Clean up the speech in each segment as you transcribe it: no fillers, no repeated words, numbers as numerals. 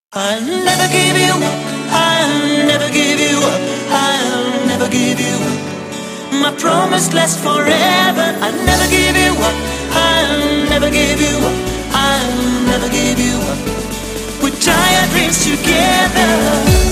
I'll never give you up, I'll never give you up, I'll never give you up. My promise lasts forever. I'll never give you up, I'll never give you up, I'll never give you up. We tie our dreams together.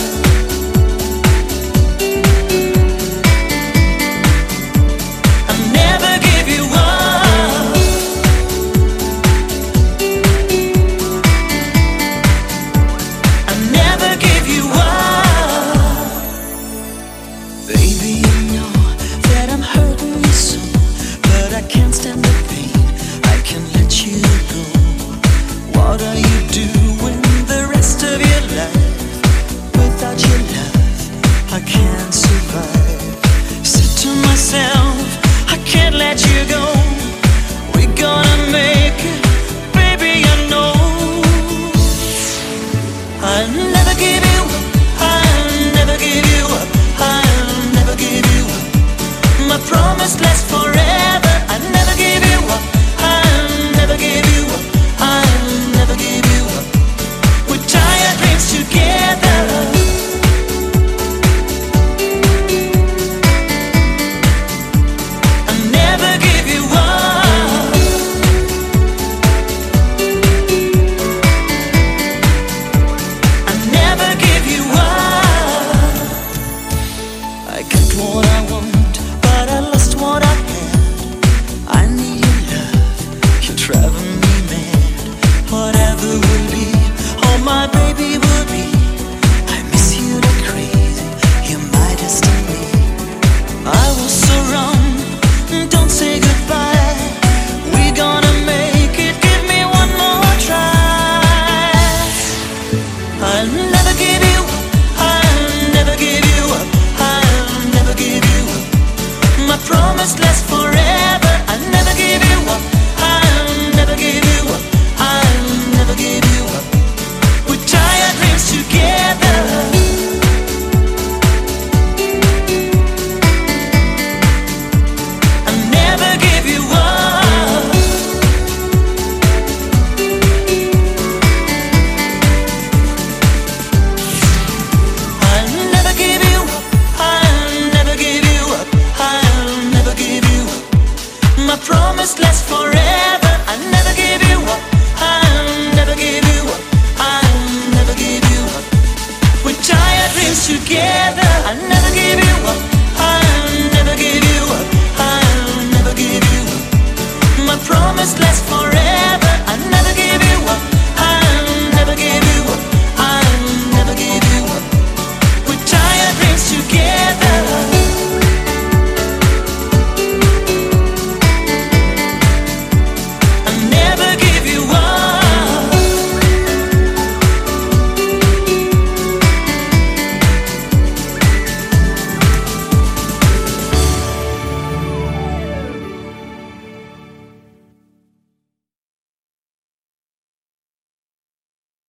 What are you doing the rest of your life? Without your love, I can't survive. Said to myself, I can't let you go. We're gonna make it, baby, I know. I'll never give you up, I'll never give you up, I'll never give you up. My promise lasts forever. I'll never give you up, I'll never give you up, I'll never give you up. We tie our dreams together. I'll never give you up. I'll never give you up. I got what I want, but I lost what I had. I need your love, you're driving me mad. Whatever will be, oh my baby will be. I miss you like crazy, you're my destiny. I was so wrong, don't say goodbye. We're gonna make it, give me one more try. I'll never give you up, I'll never give you up, I'll never give you up. My promise lasts forever. I'll never give you up, I'll never give you up, I'll never give you up. We tie our dreams together. I'll never give you up. I'll never give you up, I'll never give you up, I'll never give you up. My promise lasts forever. I'll never give you up, I'll never give you up, I'll never give you up. We tie our dreams together. I'll